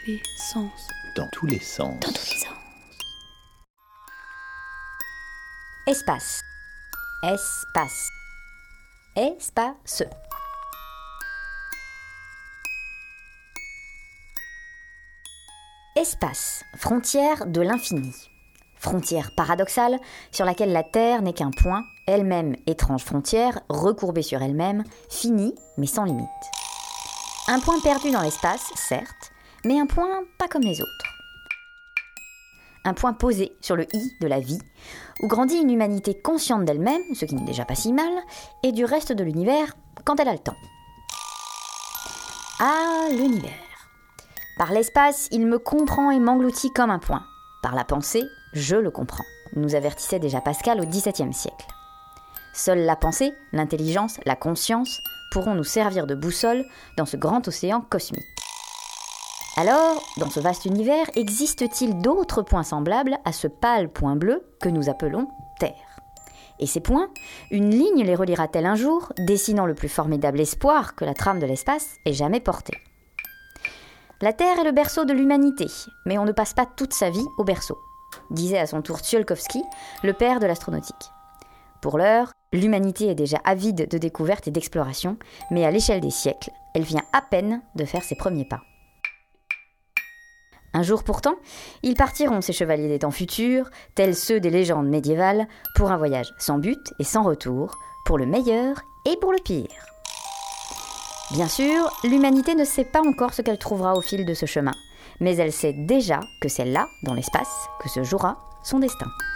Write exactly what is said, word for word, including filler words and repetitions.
les sens. Dans tous les sens. Dans tous les sens. Espace. Espace. Espace. Espace, frontière de l'infini. Frontière paradoxale sur laquelle la Terre n'est qu'un point, elle-même étrange frontière, recourbée sur elle-même, finie mais sans limite. Un point perdu dans l'espace, certes, mais un point pas comme les autres. Un point posé sur le i de la vie, où grandit une humanité consciente d'elle-même, ce qui n'est déjà pas si mal, et du reste de l'univers quand elle a le temps. Ah, l'univers. Par l'espace, il me comprend et m'engloutit comme un point. Par la pensée, je le comprends, nous avertissait déjà Pascal au dix-septième siècle. Seule la pensée, l'intelligence, la conscience pourront nous servir de boussole dans ce grand océan cosmique. Alors, dans ce vaste univers, existe-t-il d'autres points semblables à ce pâle point bleu que nous appelons Terre ? Et ces points, une ligne les reliera-t-elle un jour, dessinant le plus formidable espoir que la trame de l'espace ait jamais porté ? La Terre est le berceau de l'humanité, mais on ne passe pas toute sa vie au berceau, disait à son tour Tsiolkovsky, le père de l'astronautique. Pour l'heure, l'humanité est déjà avide de découvertes et d'explorations, mais à l'échelle des siècles, elle vient à peine de faire ses premiers pas. Un jour pourtant, ils partiront, ces chevaliers des temps futurs, tels ceux des légendes médiévales, pour un voyage sans but et sans retour, pour le meilleur et pour le pire. Bien sûr, l'humanité ne sait pas encore ce qu'elle trouvera au fil de ce chemin, mais elle sait déjà que c'est là, dans l'espace, que se jouera son destin.